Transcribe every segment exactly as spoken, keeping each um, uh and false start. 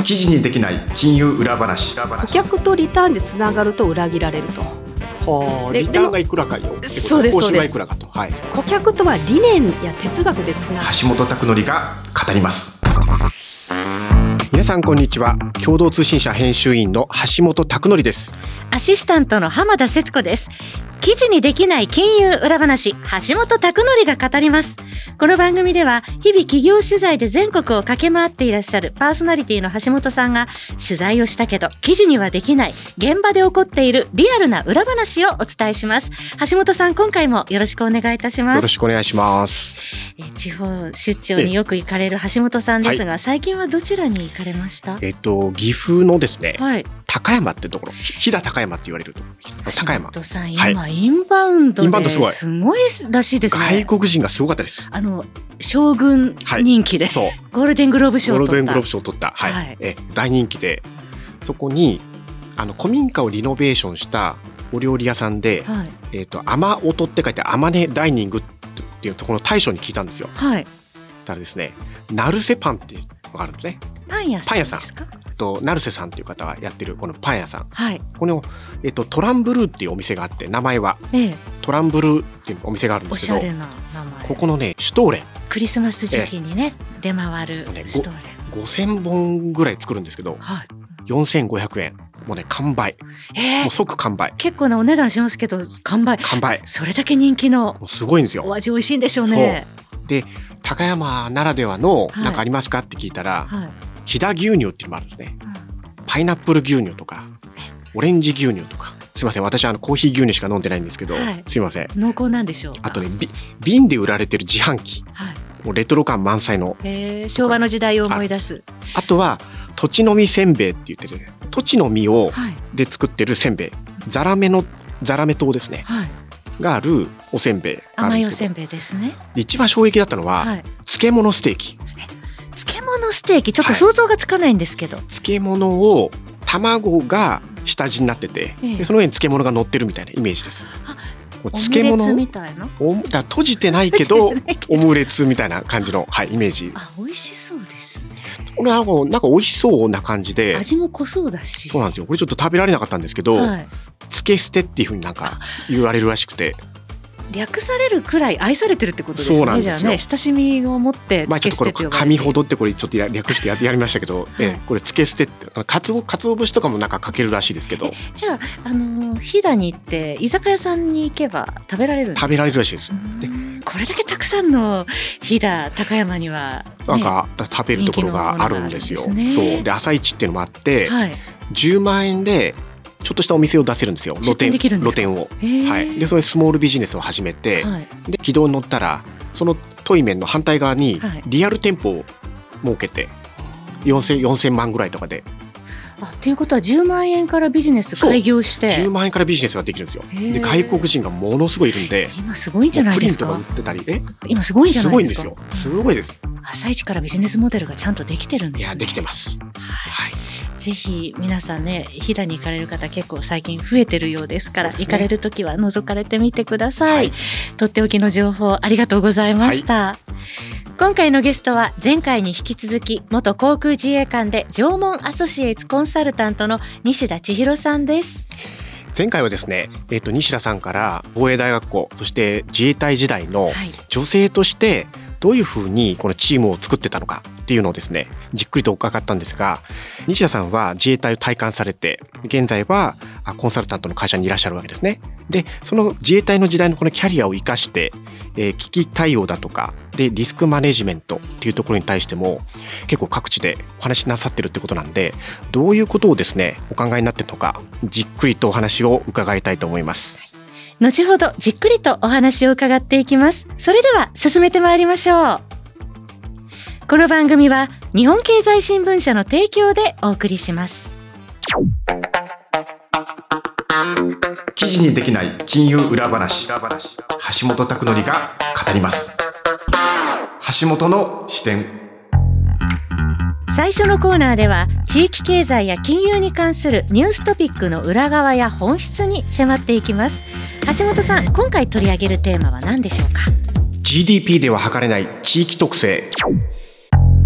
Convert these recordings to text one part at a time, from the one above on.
記事にできない金融裏話。 顧客とリターンでつながると裏切られると。 はあ、リターンがいくらかよ。 そうですそうです。 報酬はいくらかと、はい、 顧客とは理念や哲学でつながる。 橋本拓典が語ります。 皆さんこんにちは。共同通信社編集員の橋本拓典です。 アシスタントの浜田節子です。記事にできない金融裏話、橋本拓典が語ります。この番組では日々企業取材で全国を駆け回っていらっしゃるパーソナリティの橋本さんが、取材をしたけど記事にはできない現場で起こっているリアルな裏話をお伝えします。橋本さん、今回もよろしくお願いいたします。 よろしくお願いします。 え地方出張によく行かれる橋本さんですが、はい、最近はどちらに行かれました？ えっと岐阜のですね、はい、高山ってところ、飛騨高山って言われると高山。 橋本さん、今、はい、インバウンドですごいらしいですね。 外国人がすごかったです。 あの将軍人気で、はい、そうゴールデングローブ賞を取った。ゴールデングローブ賞を取った、はいはい、え大人気で、そこにあの古民家をリノベーションしたお料理屋さんで、はい、えーと雨音って書いてあまねダイニングっていうところの大将に聞いたんですよ。はい。たらですね、成瀬パンっていうのがあるんですね。 パン屋さんですか？ と成瀬さんっていう方がやってるこのパン屋さん、はい、この、えっと、トランブルーっていうお店があって、名前は、ええ、トランブルーっていうお店があるんですけど、 おしゃれな名前。ここのねシュトーレン、 クリスマス時期にね、ええ、出回るシュトーレンごせんぼんぐらい作るんですけど、はい、よんせんごひゃくえん、もうね完売、えー、もう即完売。 結構なお値段しますけど完売。 完売。 それだけ人気の、 すごいんですよ。 お味美味しいんでしょうね。 そうで、高山ならではの何かありますかって聞いたら、はいはい、飛騨牛乳っていうのもあるんですね、うん、パイナップル牛乳とかオレンジ牛乳とか。すいません、私はあのコーヒー牛乳しか飲んでないんですけど、はい、すいません。 濃厚なんでしょうか。 あとね、瓶で売られてる自販機、はい、もうレトロ感満載の、 えー、昭和の時代を思い出す。 あ, あとは土地の実せんべいって言ってる、ね、土地の実を、はい、で作ってるせんべい、ザラメのザラメ糖ですね、はい、があるおせんべいがあるんですけど、 甘いおせんべいですね。 一番衝撃だったのは、はい、漬物ステーキ。 漬物ステーキ、ちょっと想像がつかないんですけど、はい、 漬物を卵が下地になってて、ええ、でその上に漬物が乗ってるみたいなイメージです。 あ、漬物オムレツみたいな、 おだ閉じてないけどオムレツみたいな感じの、はい、イメージ。 あ、美味しそうですね。 これなんか、なんか美味しそうな感じで、 味も濃そうだし。 そうなんですよ。これちょっと食べられなかったんですけど、はい、漬け捨てっていう風になんか言われるらしくて、 略されるくらい愛されてるってことですね。 そうなんですよ。 じゃあね、親しみを持って漬け捨てって呼ばれて、 まあ、紙ほどってこれちょっと略して や, やりましたけど、はい、えこれ漬け捨てってかつおかつお節とかもなんかかけるらしいですけど。 じゃあ、あの飛騨に行って居酒屋さんに行けば食べられるんですか？ 食べられるらしいです。でこれだけたくさんの飛騨高山には、ね、 なんか食べるところがあるんですよ。ですね、そうで朝市っていうのもあって、はい、じゅうまんえんでちょっとしたお店を出せるんですよ。露店、露店を、はい、でそれスモールビジネスを始めて、はい、で軌道に乗ったらそのトイメンの反対側にリアル店舗を設けてよんせんまんぐらいとかで。 あ、っていうことはじゅうまんえんからビジネス開業して、 じゅうまんえんからビジネスができるんですよ。で外国人がものすごいいるんで、 今すごいんじゃないですか。 プリントが売ってたり、え今すごいんじゃないですか。 すごいんですよ。すごいです。 朝一からビジネスモデルがちゃんとできてるんですね。 いや、できてます。はい、はい、 ぜひ皆さんね、飛騨に行かれる方結構最近増えてるようですから、ね、行かれるときは覗かれてみてください、はい、とっておきの情報ありがとうございました、はい、今回のゲストは前回に引き続き元航空自衛官で縄文アソシエイツコンサルタントの西田千尋さんです。 前回はですね、えーと、西田さんから防衛大学校、そして自衛隊時代の女性としてどういうふうにこのチームを作ってたのかっていうのをですね、じっくりと伺ったんですが、西田さんは自衛隊を退官されて現在はコンサルタントの会社にいらっしゃるわけですね。でその自衛隊の時代のこのキャリアを生かして、えー、危機対応だとかでリスクマネジメントっていうところに対しても結構各地でお話しなさってるってことなんで、どういうことをですねお考えになっているのか、じっくりとお話を伺いたいと思います。 後ほどじっくりとお話を伺っていきます。それでは進めてまいりましょう。この番組は日本経済新聞社の提供でお送りします。 記事にできない金融裏話、橋本拓典が語ります。橋本の視点。 最初のコーナーでは地域経済や金融に関するニューストピックの裏側や本質に迫っていきます。橋本さん、今回取り上げるテーマは何でしょうか？ ジーディーピー では測れない地域特性。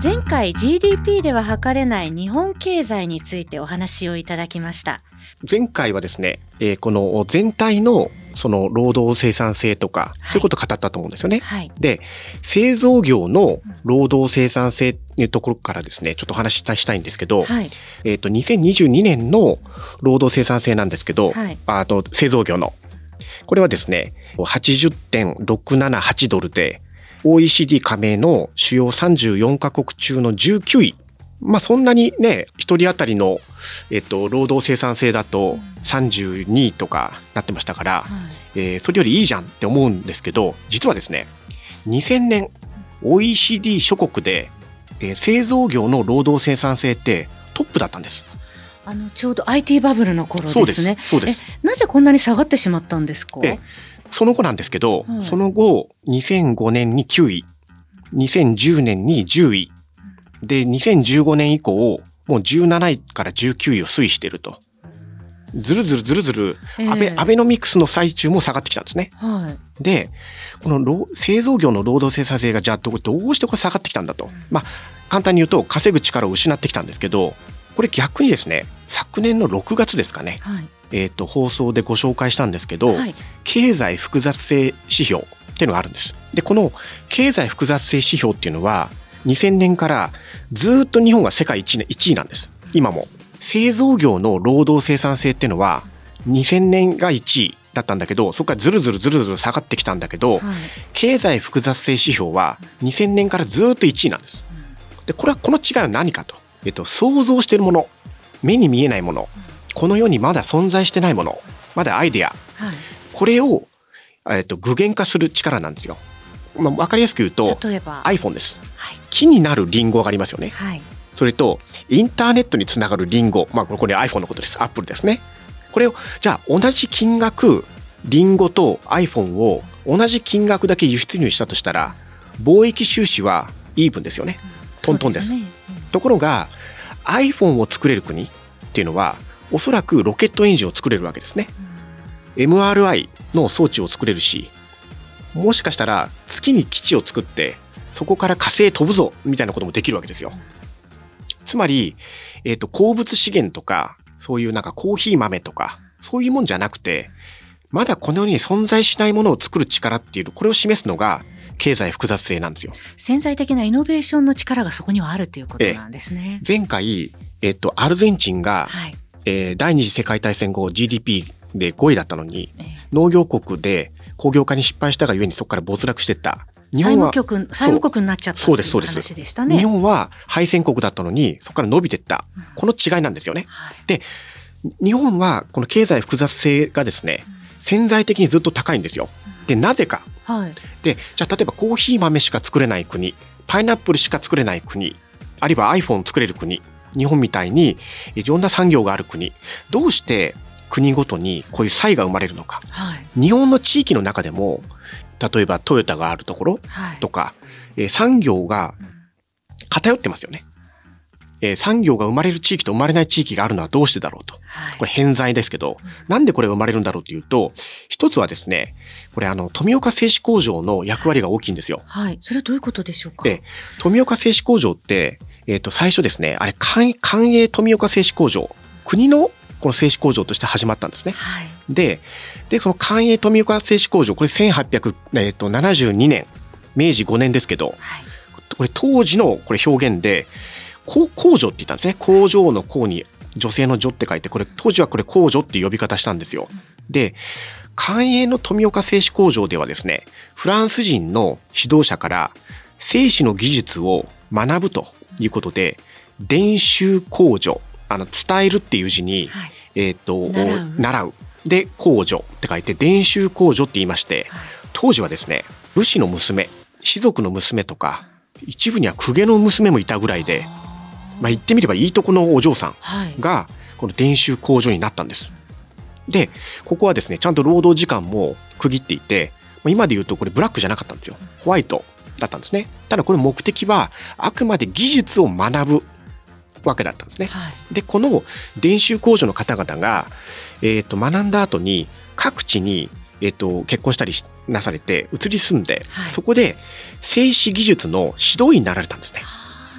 前回 ジーディーピー では測れない日本経済についてお話をいただきました。 前回はですね、えー、この全体のその労働生産性とか、はい、そういうことを語ったと思うんですよね。はい、で、製造業の労働生産性っていうところからですね、ちょっとお話ししたいんですけど、はい、えっと、にせんにじゅうにねんの労働生産性なんですけど、はい、あと製造業の。これはですね、はちじゅってんろくななはちドルで、オーイーシーディー 加盟の主要さんじゅうよんカ国中のじゅうきゅうい。まあそんなにね、一人当たりの、えっと、労働生産性だとさんじゅうにいとかなってましたから、うんえー、それよりいいじゃんって思うんですけど、実はですね、にせんねん オーイーシーディー 諸国で、えー、製造業の労働生産性ってトップだったんです。 あのちょうど アイティー バブルの頃ですね。そうです。 そうです。 え、なぜこんなに下がってしまったんですか？ えその後なんですけど、はい、その後にせんごねんにきゅうい、にせんじゅうねんにじゅういでにせんじゅうごねん以降もうじゅうなないからじゅうきゅういを推移していると。ずるずるずるずる、えー、アベ、アベノミクスの最中も下がってきたんですね。はい、で、この製造業の労働生産性がじゃあどうしてこれ下がってきたんだと。まあ、簡単に言うと稼ぐ力を失ってきたんですけど、これ逆にですね、昨年のろくがつですかね。はい、えっと、放送でご紹介したんですけど、はい、経済複雑性指標っていうのがあるんです。で、この経済複雑性指標っていうのは、にせんねんからずっと日本が世界一位なんです。今も。製造業の労働生産性っていうのはにせんねんがいちいだったんだけど、そこからずるずるずるずる下がってきたんだけど、はい、経済複雑性指標はにせんねんからずっといちいなんです。で、これはこの違いは何かと。えっと、想像しているもの、目に見えないもの、この世にまだ存在してないもの、まだアイデア、はい、これを、えっと、具現化する力なんですよ。まあ、分かりやすく言うと、例えば iPhone です。はい、木になるリンゴがありますよね。はい、それとインターネットにつながるリンゴ、まあこれ iPhone のことです。Apple ですね。これをじゃあ同じ金額リンゴと iPhone を同じ金額だけ輸出入したとしたら貿易収支はイーブンですよね。トントンです。そうですね。うん、ところが iPhone を作れる国っていうのはおそらくロケットエンジンを作れるわけですね。うん、エムアールアイ の装置を作れるし、もしかしたら月に基地を作ってそこから火星飛ぶぞみたいなこともできるわけですよ。つまり、えっと、鉱物資源とか、そういうなんかコーヒー豆とか、そういうもんじゃなくて、まだこの世に存在しないものを作る力っていう、これを示すのが経済複雑性なんですよ。 潜在的なイノベーションの力がそこにはあるということなんですね。 え前回、えっと、アルゼンチンが、はいえー、第二次世界大戦後 ジーディーピー でごいだったのに、え農業国で工業化に失敗したがゆえにそこから没落していった。 日本は債務国、債務国になっちゃったっていう話でしたね。 日本は敗戦国だったのにそこから伸びていった、うん、この違いなんですよね。はい、で日本はこの経済複雑性がですね、うん、潜在的にずっと高いんですよ。でなぜか、はい、でじゃあ例えばコーヒー豆しか作れない国、パイナップルしか作れない国、あるいは iPhone 作れる国、日本みたいにいろんな産業がある国、どうして国ごとにこういう差異が生まれるのか、はい、日本の地域の中でも例えばトヨタがあるところとか、はいえー、産業が偏ってますよね、えー、産業が生まれる地域と生まれない地域があるのはどうしてだろうと、はい、これ偏在ですけど、うん、なんでこれが生まれるんだろうというと、一つはですね、これあの富岡製紙工場の役割が大きいんですよ。 はい、それはどういうことでしょうか。 で富岡製紙工場って、えー、と最初ですね、あれ官営富岡製紙工場、国のこの製紙工場として始まったんですね。はい、で, でその官営富岡製紙工場、これせんはっぴゃくななじゅうにねん、明治ごねんですけど、はい、これ当時のこれ表現で工場って言ったんですね。工場の工に女性の女って書いて、これ当時はこれ工場っていう呼び方したんですよ。で官営の富岡製紙工場ではですね、フランス人の指導者から製紙の技術を学ぶということで、伝習工場、あの伝えるっていう字に、はい、えっと習う、習うで工場って書いて伝習工場って言いまして、はい、当時はですね、武士の娘、士族の娘とか、一部には公家の娘もいたぐらいで、まあ、言ってみればいいとこのお嬢さんがこの伝習工場になったんです。でここはですね、ちゃんと労働時間も区切っていて、今で言うとこれブラックじゃなかったんですよ。ホワイトだったんですね。ただこれ目的はあくまで技術を学ぶわけだったんですね。はい、でこの伝習工場の方々が、えー、と学んだ後に各地に、えー、と結婚したりなされて移り住んで、はい、そこで製紙技術の指導員になられたんですね。 あ、なる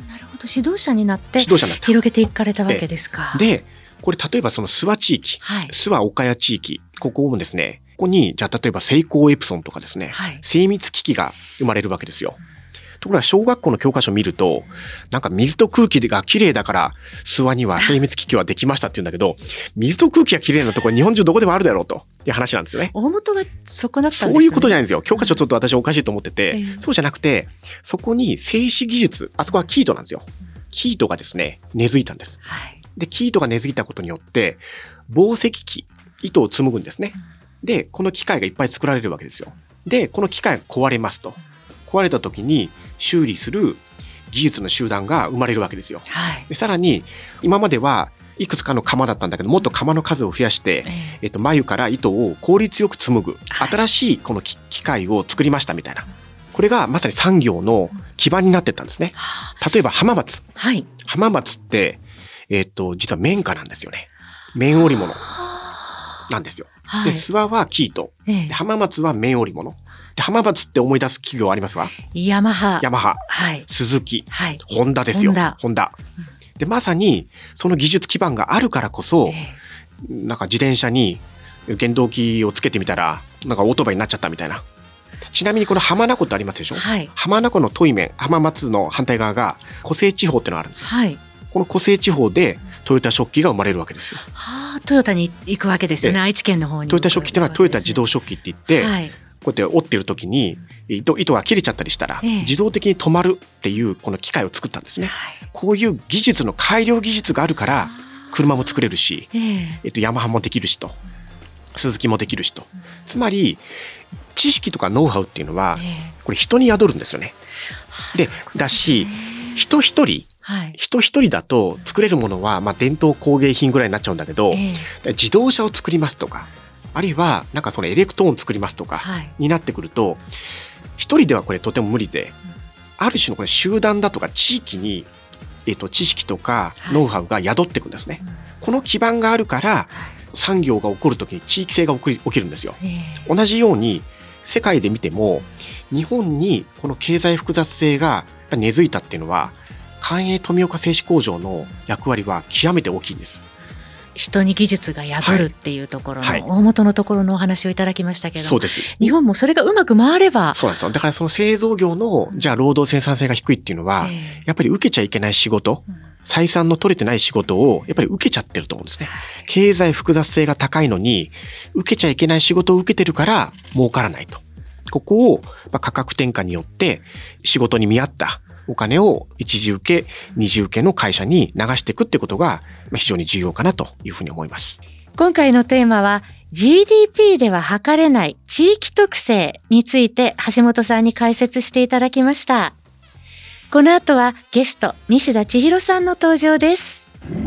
と指導者になって指導者になった広げていかれたわけですか。 でこれ例えばその諏訪地域、 はい、 諏訪岡谷地域、ここもですね、ここにじゃあ例えばセイコーエプソンとかですね、はい、精密機器が生まれるわけですよ。ところが小学校の教科書を見ると、なんか水と空気が綺麗だから諏訪には精密機器はできましたって言うんだけど、水と空気が綺麗なところ日本中どこでもあるだろうという話なんですよね。 大元がそこだったんですね。 そういうことじゃないんですよ。教科書ちょっと私おかしいと思ってて、えー、そうじゃなくて、そこに製糸技術、あそこは生糸なんですよ。生糸がですね、根付いたんです。はい、で、生糸が根付いたことによって、紡績機、糸を紡ぐんですね。で、この機械がいっぱい作られるわけですよ。で、この機械が壊れますと。壊れた時に修理する技術の集団が生まれるわけですよ。はい、でさらに今まではいくつかの釜だったんだけど、もっと釜の数を増やして、えーえっと、繭から糸を効率よく紡ぐ新しいこの機械を作りましたみたいな、これがまさに産業の基盤になっていったんですね。例えば浜松、はい、浜松って、えっと、実は綿花なんですよね。綿織物なんですよ。はい、で諏訪は生糸、えー、浜松は綿織物で、浜松って思い出す企業ありますか？ ヤマハ、 ヤマハ、はい、スズキ、はい、ホンダですよ。ホンダ。ホンダ。で、まさにその技術基盤があるからこそ、えー、なんか自転車に原動機をつけてみたら、なんかオートバイになっちゃったみたいな。ちなみにこの浜名湖ってありますでしょ？はい、浜名湖の対面、浜松の反対側が湖西地方ってのがあるんですよ。はい、この湖西地方でトヨタ食器が生まれるわけですよ。 はあ、トヨタに行くわけですよね。愛知県の方に。 トヨタ食器っていうのはトヨタ自動食器って言って、はい、こうやって折ってる時に 糸, 糸が切れちゃったりしたら自動的に止まるっていうこの機械を作ったんですね。ええ、こういう技術の改良技術があるから車も作れるし、えええっと、ヤマハもできるしと、スズキもできるしと、つまり知識とかノウハウっていうのはこれ人に宿るんですよね。でだし人一人はい、人一人だと作れるものはまあ伝統工芸品ぐらいになっちゃうんだけど、ええ、自動車を作りますとか、あるいはなんかそのエレクトーン作りますとかになってくると、一人ではこれとても無理で、ある種のこれ集団だとか地域に、えっと、知識とかノウハウが宿っていくんですね。この基盤があるから産業が起こるときに地域性が起きる、起きるんですよ。同じように世界で見ても日本にこの経済複雑性が根付いたっていうのは、官営富岡製糸工場の役割は極めて大きいんです。 人に技術が宿るっていうところの、はい、大元のところのお話をいただきましたけど、 そうです。 日本もそれがうまく回れば。 そうなんですよ。だからその製造業のじゃあ労働生産性が低いっていうのは、えー、やっぱり受けちゃいけない仕事、うん、採算の取れてない仕事をやっぱり受けちゃってると思うんですね。経済複雑性が高いのに受けちゃいけない仕事を受けてるから儲からないと。ここを価格転嫁によって仕事に見合ったお金を一次受け、二次受けの会社に流していくってことが非常に重要かなというふうに思います。 今回のテーマは ジーディーピー では測れない地域特性について橋本さんに解説していただきました。この後はゲスト西田千尋さんの登場です。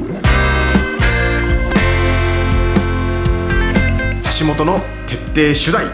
橋本の徹底取材。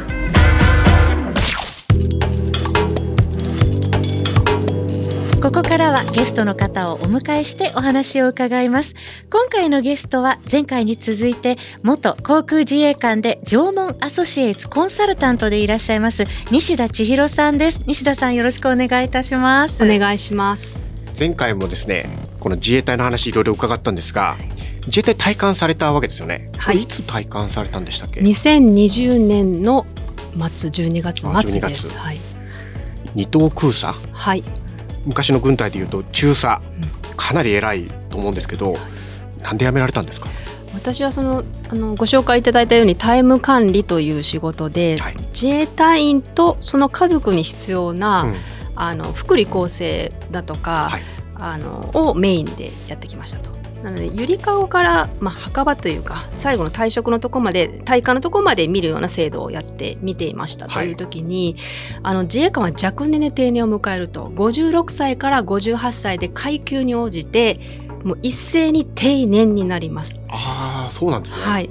ここからはゲストの方をお迎えしてお話を伺います。今回のゲストは前回に続いて元航空自衛官で縄文アソシエイツコンサルタントでいらっしゃいます西田千尋さんです。西田さん、よろしくお願いいたします。 お願いします。 前回もですね、この自衛隊の話いろいろ伺ったんですが、自衛隊退官されたわけですよね。はい、いつ退官されたんでしたっけ？ にせんにじゅうねんの末、じゅうにがつ末です。はい、 二等空佐、 はい、 昔の軍隊でいうと中佐、かなり偉いと思うんですけど、なんで辞められたんですか？ 私はそのあのご紹介いただいたようにタイム管理という仕事で、はい、自衛隊員とその家族に必要な、うん、あの福利厚生だとか、はい、あのをメインでやってきましたと。なのでゆりかごから、まあ、墓場というか最後の退職のとこまで退官のとこまで見るような制度をやって見ていましたという時に、はい、あの自衛官は若年で定年を迎えるとごじゅうろくさいからごじゅうはっさいで階級に応じてもう一斉に定年になります。 ああ、そうなんですね。 はい。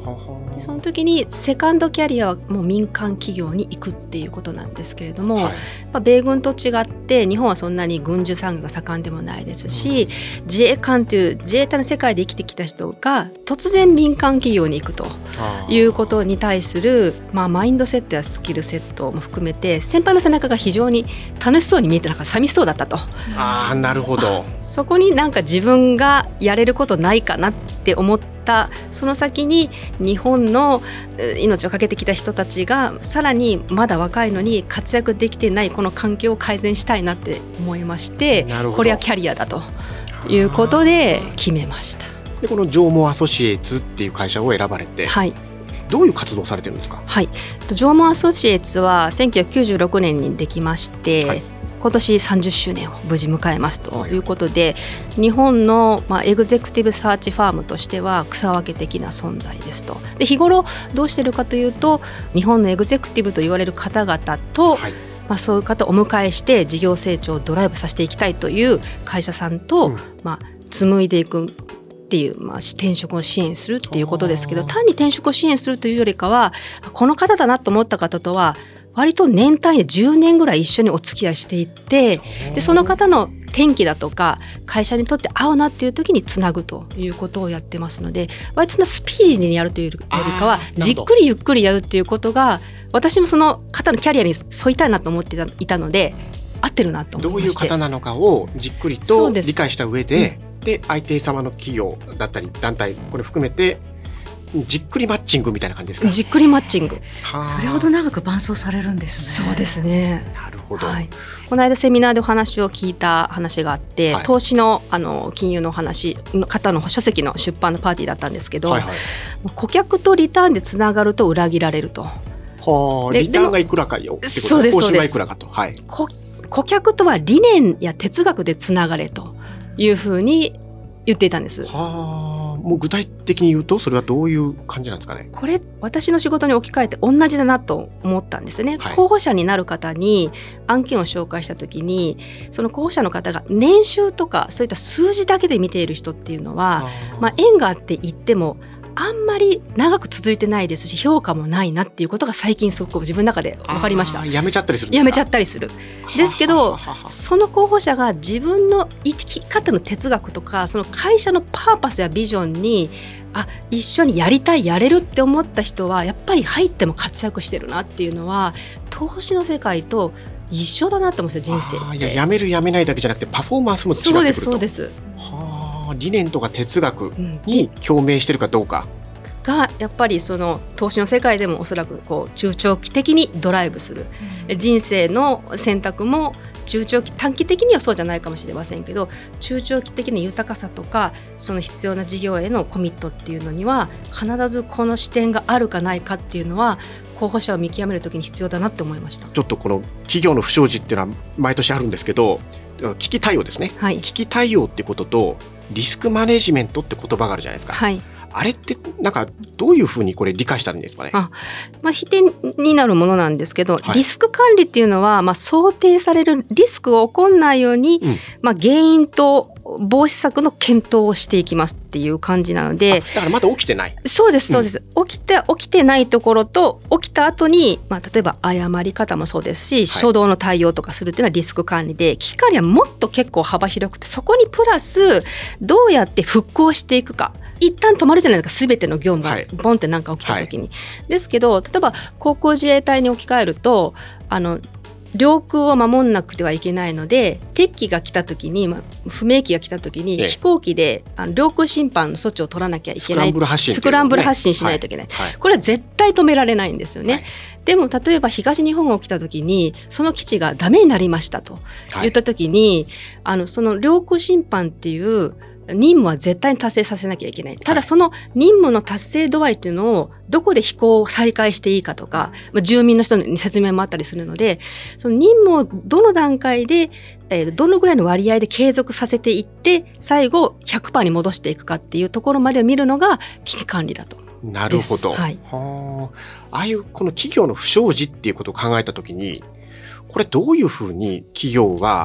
でその時にセカンドキャリアはもう民間企業に行くっていうことなんですけれども、はい、まあ、米軍と違って日本はそんなに軍需産業が盛んでもないですし、うん、自衛官という自衛隊の世界で生きてきた人が突然民間企業に行くということに対する、まあ、マインドセットやスキルセットも含めて先輩の背中が非常に楽しそうに見えてなんか寂しそうだったと。 あ、なるほど。 そこになんか自分がやれることないかなって思ったその先に日本の命を懸けてきた人たちがさらにまだ若いのに活躍できてないこの環境を改善したいなって思いまして、これはキャリアだということで決めました。 でこの上毛アソシエイツっていう会社を選ばれて、はい、どういう活動をされてるんですか？ はい、上毛アソシエイツはせんきゅうひゃくきゅうじゅうろくねんにできまして、はい、今年さんじゅっしゅうねんを無事迎えますということで、はい、日本の、まあ、エグゼクティブサーチファームとしては草分け的な存在ですと。で日頃どうしてるかというと日本のエグゼクティブと言われる方々と、はい、まあ、そういう方をお迎えして事業成長をドライブさせていきたいという会社さんと、うん、まあ、紡いでいくっていう、まあ、転職を支援するっていうことですけど、単に転職を支援するというよりかはこの方だなと思った方とは割と年単位でじゅうねんぐらい一緒にお付き合いしていって、でその方の転機だとか会社にとって合うなっていう時につなぐということをやってますので、割とそんなスピーディーにやるというよりかはじっくりゆっくりやるっていうことが私もその方のキャリアに沿いたいなと思っていたので合ってるなと思いまして、 どういう方なのかをじっくりと理解した上で、うん、で相手様の企業だったり団体これ含めてじっくりマッチングみたいな感じですか？ じっくりマッチング。 それほど長く伴走されるんですね。 そうですね。 なるほど、 はい、この間セミナーでお話を聞いた話があって、はい、投資 の, あの金融の話の方の書籍の出版のパーティーだったんですけど、はいはい、顧客とリターンでつながると裏切られると。 はあ、リターンがいくらかよってことで、そうです、報酬がいくらかと、はい、 顧客とは理念や哲学でつながれというふうに言っていたんです。 はあ、もう具体的に言うとそれはどういう感じなんですかね？ これ私の仕事に置き換えて同じだなと思ったんですね、はい、候補者になる方に案件を紹介した時にその候補者の方が年収とかそういった数字だけで見ている人っていうのは、まあ、縁があって言ってもあんまり長く続いてないですし評価もないなっていうことが最近すごく自分の中で分かりました。 やめちゃったりするんですか？ やめちゃったりする。ですけどその候補者が自分の生き方の哲学とかその会社のパーパスやビジョンにあ一緒にやりたいやれるって思った人はやっぱり入っても活躍してるなっていうのは投資の世界と一緒だなと思うんですよ、人生って。 あ、いや、やめるやめないだけじゃなくてパフォーマンスも違ってくると。そうですそうです。 はあ、理念とか哲学に共鳴してるかどうか、 うん、がやっぱりその投資の世界でもおそらくこう中長期的にドライブする、うん、人生の選択も中長期短期的にはそうじゃないかもしれませんけど中長期的な豊かさとかその必要な事業へのコミットっていうのには必ずこの視点があるかないかっていうのは候補者を見極めるときに必要だなって思いました。 ちょっとこの企業の不祥事っていうのは毎年あるんですけど危機対応ですね、はい、危機対応ってこととリスクマネジメントって言葉があるじゃないですか、はい、あれってなんかどういうふうにこれ理解したらいいんですかね？あ、 まあ、否定になるものなんですけど、はい、リスク管理っていうのは、まあ、想定されるリスクが起こらないように、うんまあ、原因と防止策の検討をしていきますっていう感じなので、 だからまだ起きてない。 そうですそうです、うん、起きて起きてないところと起きた後に、まあ、例えば誤り方もそうですし、はい、初動の対応とかするっていうのはリスク管理で、危機管理はもっと結構幅広くてそこにプラスどうやって復興していくか、一旦止まるじゃないですか、全ての業務がボンってなんか起きた時に、はい、ですけど例えば航空自衛隊に置き換えるとあの領空を守んなくてはいけないので敵機が来た時に、まあ、不明機が来た時に、ええ、飛行機であの領空侵犯の措置を取らなきゃいけない、スクランブル発進、ね、スクランブル発進しないといけない、はいはい、これは絶対止められないんですよね、はい、でも例えば東日本が起きた時にその基地がダメになりましたと言った時に、はい、あのその領空侵犯っていう任務は絶対に達成させなきゃいけない。ただその任務の達成度合いっていうのをどこで飛行を再開していいかとか、まあ、住民の人に説明もあったりするので、その任務をどの段階で、えー、どのぐらいの割合で継続させていって最後 ひゃくパーセント に戻していくかっていうところまでを見るのが危機管理だと。 なるほど、はい、はあ、ああいうこの企業の不祥事っていうことを考えたときにこれどういうふうに企業が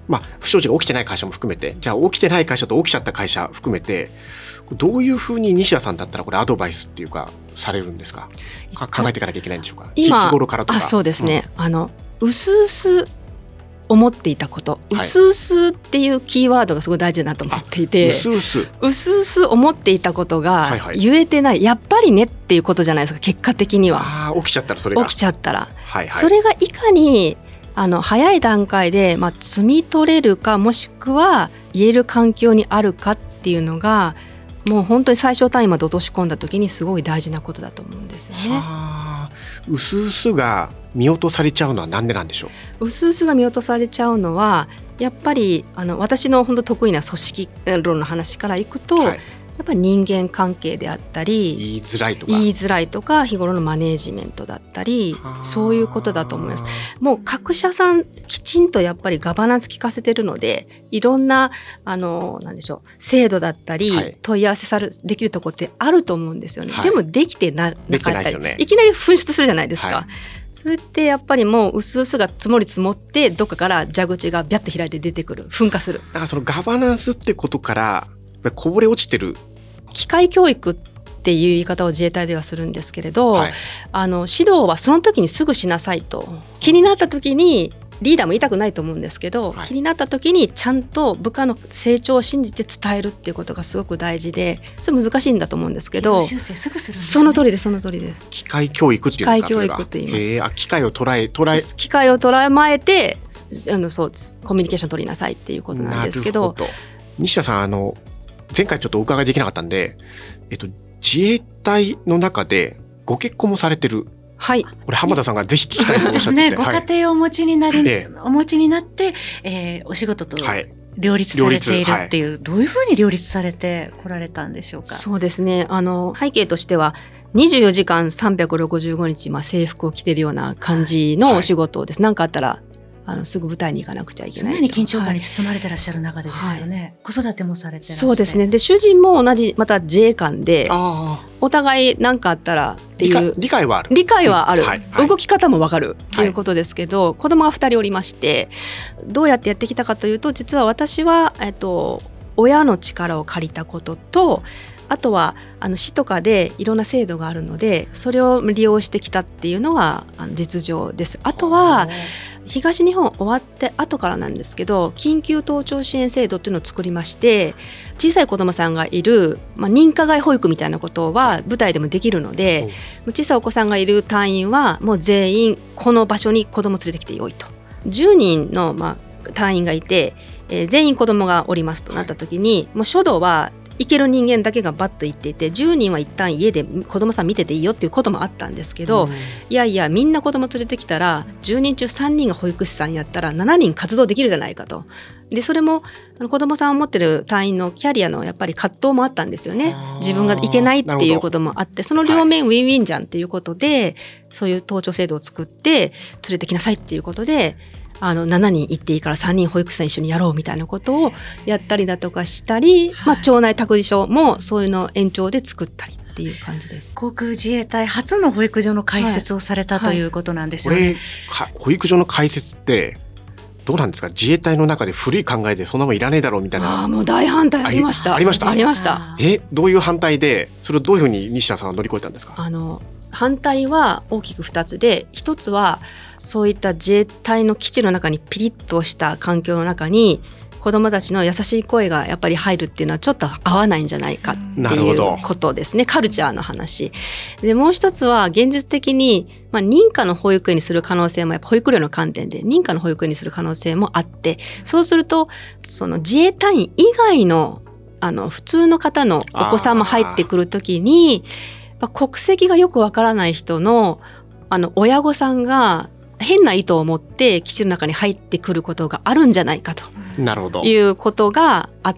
まあ、不祥事が起きてない会社も含めて、じゃあ起きてない会社と起きちゃった会社含めて、どういうふうに西田さんだったらこれアドバイスっていうかされるんですか？か考えていかなきゃいけないんでしょうか？ 今日頃からとか。 あそうですね、うん、あのうすうす思っていたこと、うすうすっていうキーワードがすごい大事だなと思っていて、 うすうすうすうす思っていたことが言えてない、はいはい、やっぱりねっていうことじゃないですか、結果的には。 あ起きちゃったらそれが起きちゃったら、 はいはい、 それがいかにあの早い段階で、まあ、摘み取れるか、もしくは言える環境にあるかっていうのがもう本当に最小単位まで落とし込んだ時にすごい大事なことだと思うんですよね。 はうすうすが見落とされちゃうのはなんでなんでしょう？ うすうすが見落とされちゃうのはやっぱりあの私の本当得意な組織論の話からいくと、はい、やっぱり人間関係であったり言いづらいとか言いづらいとか日頃のマネージメントだったり、そういうことだと思います。もう各社さんきちんとやっぱりガバナンス効かせてるので、いろんなあのなんでしょう制度だったり、はい、問い合わせされできるところってあると思うんですよね、はい、でもできてなかったり、できてないですよね。いきなり噴出するじゃないですか、はい、それってやっぱりもう薄々が積もり積もってどっかから蛇口がビャッと開いて出てくる、噴火する。 だからそのガバナンスってことからこぼれ落ちてる機械教育っていう言い方を自衛隊ではするんですけれど、はい、あの指導はその時にすぐしなさいと。気になった時にリーダーも言いたくないと思うんですけど、はい、気になった時にちゃんと部下の成長を信じて伝えるっていうことがすごく大事で、それ難しいんだと思うんですけど、 修正すぐするんですね。 その通りですその通りです。 機械教育っていうのか、 機械教育と言います。 えー、あ機械を捉え捉え機械を捉えまえてあのそうコミュニケーション取りなさいっていうことなんですけど。 なるほど。西田さん、あの前回ちょっとお伺いできなかったんで、えっと、自衛隊の中でご結婚もされてる。 はい。 これ浜田さんがぜひ聞きたいとおっしゃってて、 ね、ご家庭をお持ちになり、はい、お持ちになって、えー、お仕事と両立されているっていう、はい、どういうふうに両立されてこられたんでしょうか？ そうですね。あの背景としてはにじゅうよじかんさんびゃくろくじゅうごにち、まあ、制服を着てるような感じのお仕事です。何、はい、かあったらあのすぐ舞台に行かなくちゃいけない。 常に緊張感に包まれてらっしゃる中でですよね、はい、子育てもされてらっしゃる。 そうですね。で主人も同じまた自衛官で、お互い何かあったらっていう理解はある理解はある、 はいはい、 動き方も分かるっていうことですけど、はい、子供がふたりおりまして、どうやってやってきたかというと、実は私は、えっと、親の力を借りたことと、あとはあの市とかでいろんな制度があるのでそれを利用してきたっていうのがあの実情です。あとは東日本終わって後からなんですけど、緊急登庁支援制度っていうのを作りまして、小さい子どもさんがいる、まあ、認可外保育みたいなことは舞台でもできるので、小さいお子さんがいる隊員はもう全員この場所に子ども連れてきてよいと。じゅうにんの、まあ、隊員がいて、えー、全員子どもがおりますとなった時に、もう初動は行ける人間だけがバッと行っていて、じゅうにんは一旦家で子供さん見てていいよっていうこともあったんですけど、うん、いやいやみんな子供連れてきたらじゅうにんちゅうさんにんが保育士さんやったらしちにん活動できるじゃないかと。でそれもあの子供さんを持ってる隊員のキャリアのやっぱり葛藤もあったんですよね。自分が行けないっていうこともあって、その両面ウィンウィンじゃんっていうことで、はい、そういう登庁制度を作って連れてきなさいっていうことで、あのしちにん行っていいからさんにん保育士さん一緒にやろうみたいなことをやったりだとかしたり、はい、まあ、町内託児所もそういうのを延長で作ったりっていう感じです。 航空自衛隊初の保育所の開設をされた、はい、ということなんですよね。 これ保育所の開設ってどうなんですか？自衛隊の中で古い考えでそんなもんいらねえだろうみたいな。 あもう大反対ありました。 ありました。 ありました。 えどういう反対で、それをどういうふうに西田さんは乗り越えたんですか？ あの反対は大きくふたつで、ひとつはそういった自衛隊の基地の中にピリッとした環境の中に子どもたちの優しい声がやっぱり入るっていうのはちょっと合わないんじゃないかっていうことですね。カルチャーの話で、もう一つは現実的に、まあ、認可の保育園にする可能性もやっぱ保育料の観点で認可の保育園にする可能性もあって、そうするとその自衛隊員以外のあの普通の方のお子さんも入ってくるときに、まあ、国籍がよくわからない人のあの親御さんが変な意図を持って基地の中に入ってくることがあるんじゃないかということがあって、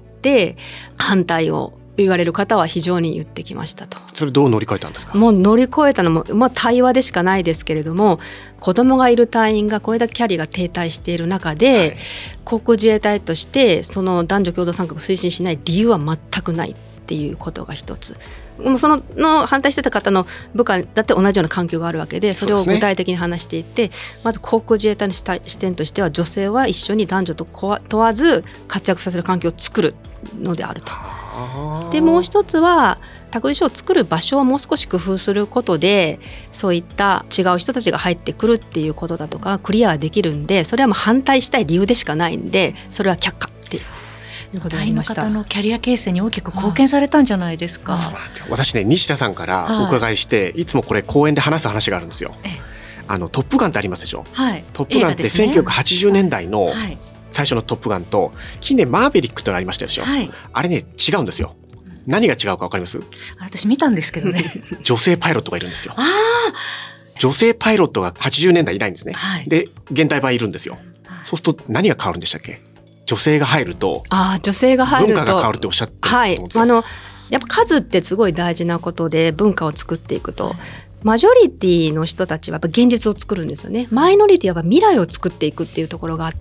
反対を言われる方は非常に言ってきましたと。 それどう乗り越えたんですか？ もう乗り越えたのも、まあ、対話でしかないですけれども、子供がいる隊員がこれだけキャリアが停滞している中で、はい、航空自衛隊としてその男女共同参画を推進しない理由は全くないっっていうことが一つ、もうそのの反対してた方の部下だって同じような環境があるわけで、それを具体的に話していて、ね、まず航空自衛隊の視点としては、女性は一緒に男女と問わず活躍させる環境を作るのであると。でもう一つは託児所を作る場所をもう少し工夫することで、そういった違う人たちが入ってくるっていうことだとかクリアできるんで、それはもう反対したい理由でしかないんで、それは却下っていう隊員の方のキャリア形成に大きく貢献されたんじゃないですか。 そうなんですよ。私ね、西田さんからお伺いして、はい、いつもこれ講演で話す話があるんですよ。あのトップガンってありますでしょ、はい、トップガンってせんきゅうひゃくはちじゅうねんだいの最初のトップガンと近年マーヴェリックとありましたでしょ、はい、あれね違うんですよ。何が違うか分かります？ 私見たんですけどね女性パイロットがいるんですよ。あ女性パイロットがはちじゅうねんだいいないんですね、はい、で現代版いるんですよ、はい、そうすると何が変わるんでしたっけ？女性が入るとあ女性が入ると文化が変わるっておっしゃってると思うんですよ、 はい、あのやっぱ数ってすごい大事なことで、文化を作っていくとマジョリティの人たちはやっぱ現実を作るんですよね。マイノリティはやっぱ未来を作っていくっていうところがあって、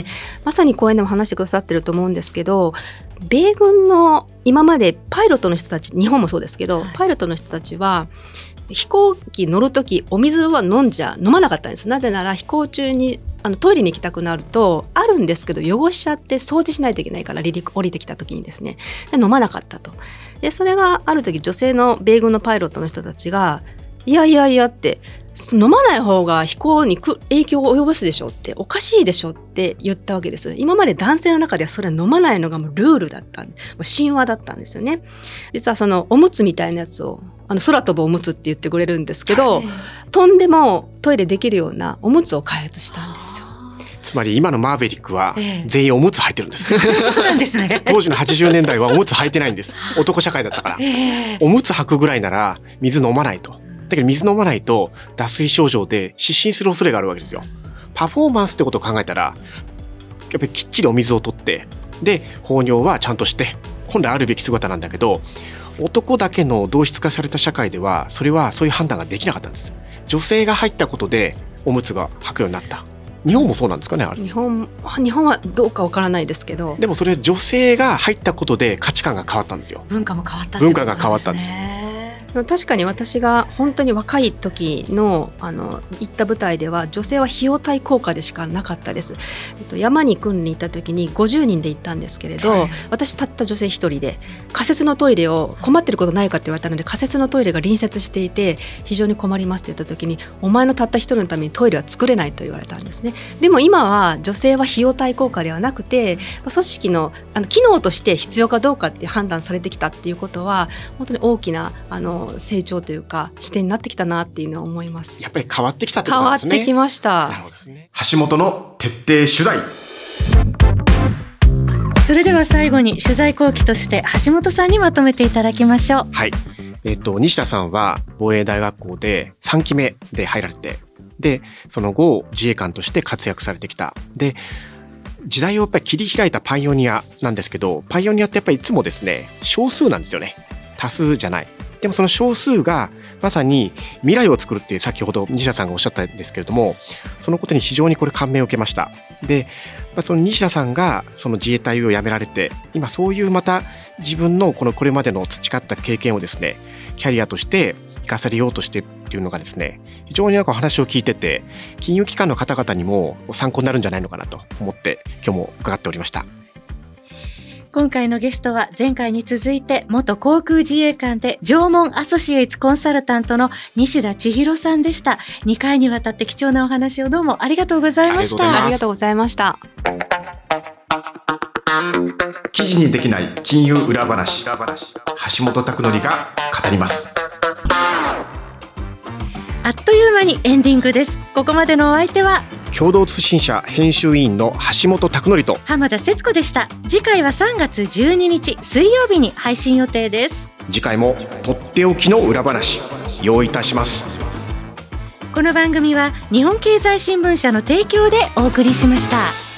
まさに講演でも話してくださってると思うんですけど、米軍の今までパイロットの人たち、日本もそうですけど、パイロットの人たちは飛行機乗るときお水は飲んじゃ飲まなかったんです。なぜなら飛行中にあのトイレに行きたくなるとあるんですけど、汚しちゃって掃除しないといけないから、離陸降りてきたときにですね、で飲まなかったと。でそれがある時、女性の米軍のパイロットの人たちがいやいやいやって飲まない方が飛行に影響を及ぼすでしょって、おかしいでしょって言ったわけです。今まで男性の中ではそれは飲まないのがもうルールだった、もう神話だったんですよね。実はそのおむつみたいなやつをあの空飛ぶおむつって言ってくれるんですけど、はい、飛んでもトイレできるようなおむつを開発したんですよ。 つまり今のマーヴェリックは全員おむつ履いてるんです、 ええ、そうなんですね。 当時のはちじゅうねんだいはおむつ履いてないんです。男社会だったから、ええ、おむつ履くぐらいなら水飲まないと。だけど水飲まないと脱水症状で失神する恐れがあるわけですよ。パフォーマンスってことを考えたら、やっぱりきっちりお水を取って、で放尿はちゃんとして本来あるべき姿なんだけど、男だけの同質化された社会ではそれはそういう判断ができなかったんです。女性が入ったことでおむつが履くようになった。日本もそうなんですかね。あれ日本、 日本はどうかわからないですけど、 でもそれ女性が入ったことで価値観が変わったんですよ。 文化も変わったってことなんですね。 文化が変わったんです。 確かに私が本当に若い時 の, あの行った舞台では女性は費用対効果でしかなかったです、えっと、山に訓練に行った時にごじゅうにんで行ったんですけれど、はい、私たった女性一人で仮設のトイレを困ってることないかって言われたので、仮設のトイレが隣接していて非常に困りますと言った時に、お前のたった一人のためにトイレは作れないと言われたんですね。でも今は女性は費用対効果ではなくて、組織 の, あの機能として必要かどうかって判断されてきたっていうことは、本当に大きなあの成長というか視点になってきたなっていうのは思います。 やっぱり変わってきたってことですね。 変わってきました。 なるほどですね。 橋本の徹底取材。 それでは最後に取材後期として橋本さんにまとめていただきましょう。 はい、えっと、西田さんは防衛大学校でさんきめで入られて、でその後自衛官として活躍されてきた。で時代をやっぱり切り開いたパイオニアなんですけど、パイオニアってやっぱりいつもですね、少数なんですよね。多数じゃない。でもその少数がまさに未来を作るっていう、先ほど西田さんがおっしゃったんですけれども、そのことに非常にこれ感銘を受けました。でその西田さんがその自衛隊を辞められて、今そういうまた自分のこのこれまでの培った経験をですね、キャリアとして生かされようとしてっていうのがですね、非常になんかお話を聞いてて、金融機関の方々にも参考になるんじゃないのかなと思って今日も伺っておりました。 今回のゲストは前回に続いて元航空自衛官で縄文アソシエイツコンサルタントの西田千尋さんでした。にかいにわたって貴重なお話をどうもありがとうございました。 ありがとうございました。 記事にできない金融裏話、橋本拓典が語ります。 あっという間にエンディングです。ここまでのお相手は共同通信社編集委員の橋本拓典と浜田節子でした。次回はさんがつじゅうににち水曜日に配信予定です。 次回もとっておきの裏話用意いたします。 この番組は日本経済新聞社の提供でお送りしました。